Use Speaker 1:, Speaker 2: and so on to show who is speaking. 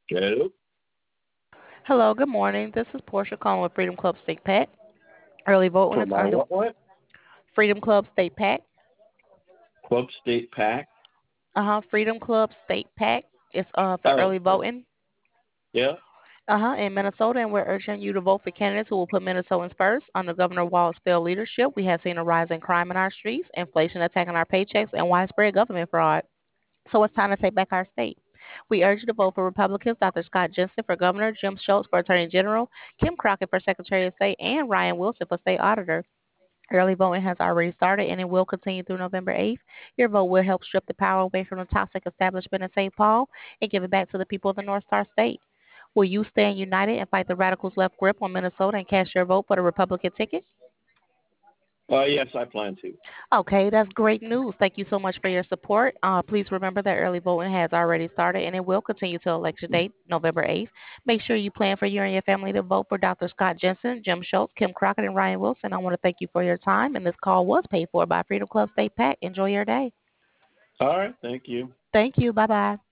Speaker 1: Hello.
Speaker 2: Hello, good morning. This is Portia calling with Freedom Club State Pack. Early voting
Speaker 1: For
Speaker 2: is
Speaker 1: my
Speaker 2: under
Speaker 1: what?
Speaker 2: Freedom Club State Pack.
Speaker 1: Club State Pack.
Speaker 2: Freedom Club State Pack is for
Speaker 1: Oh,
Speaker 2: early voting.
Speaker 1: yeah.
Speaker 2: In Minnesota, and we're urging you to vote for candidates who will put Minnesotans first. Under Governor Walz's failed leadership, we have seen a rise in crime in our streets, inflation attacking our paychecks, and widespread government fraud. So it's time to take back our state. We urge you to vote for Republicans Dr. Scott Jensen for governor, Jim Schultz for attorney general, Kim Crockett for secretary of state, and Ryan Wilson for state auditor. Early voting has already started and it will continue through November 8th. Your vote will help strip the power away from the toxic establishment in St. Paul and give it back to the people of the North Star State. Will you stand united and fight the radicals' left grip on Minnesota and cast your vote for the Republican ticket?
Speaker 1: Yes, I plan to.
Speaker 2: Okay, that's great news. Thank you so much for your support. Please remember that early voting has already started and it will continue till election date, November 8th. Make sure you plan for you and your family to vote for Dr. Scott Jensen, Jim Schultz, Kim Crockett, and Ryan Wilson. I want to thank you for your time, and this call was paid for by Freedom Club State PAC. Enjoy your day.
Speaker 1: All right. Thank you.
Speaker 2: Thank you. Bye bye.